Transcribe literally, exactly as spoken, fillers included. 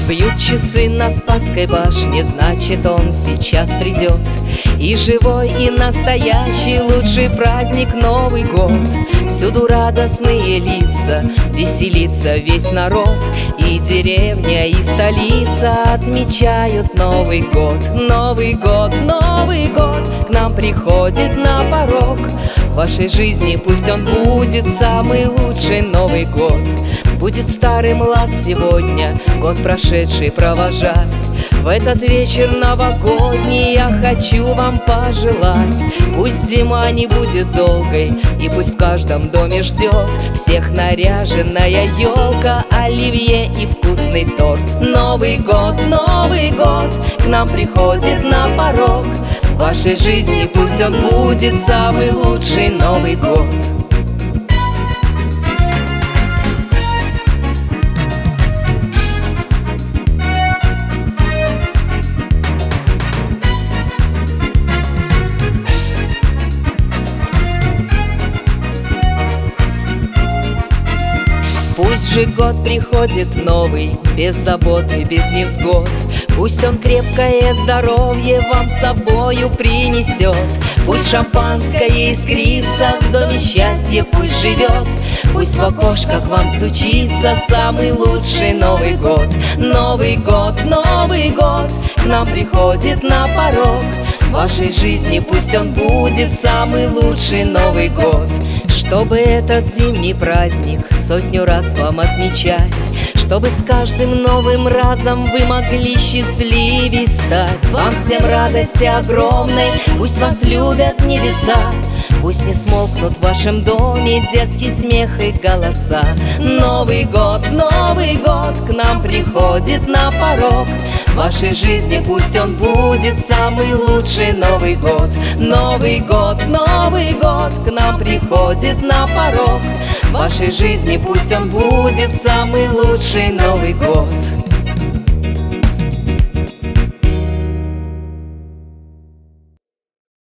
Бьют часы на Спасской башне, значит, он сейчас придет. И живой, и настоящий лучший праздник Новый год. Всюду радостные лица, веселится весь народ. И деревня, и столица отмечают Новый год. Новый год, Новый год к нам приходит на порог. В вашей жизни пусть он будет самый лучший Новый год. Будет старый млад сегодня, год прошедший провожать. В этот вечер новогодний я хочу вам пожелать. Пусть зима не будет долгой, и пусть в каждом доме ждет всех наряженная елка, оливье и вкусный торт. Новый год, Новый год к нам приходит на порог. В вашей жизни пусть он будет самый лучший Новый год. Пусть же год приходит новый, без заботы, без невзгод. Пусть он крепкое здоровье вам с собою принесет. Пусть шампанское искрится, в доме счастье пусть живет. Пусть в окошко к вам стучится самый лучший Новый год. Новый год, Новый год к нам приходит на порог. В вашей жизни пусть он будет самый лучший Новый год. Чтобы этот зимний праздник сотню раз вам отмечать, чтобы с каждым новым разом вы могли счастливей стать. Вам всем радости огромной, пусть вас любят небеса. Пусть не смолкнут в вашем доме детский смех и голоса. Новый год, Новый год к нам приходит на порог. В вашей жизни пусть он будет самый лучший Новый год. Новый год, Новый год к нам приходит на порог. В вашей жизни пусть он будет самый лучший Новый год.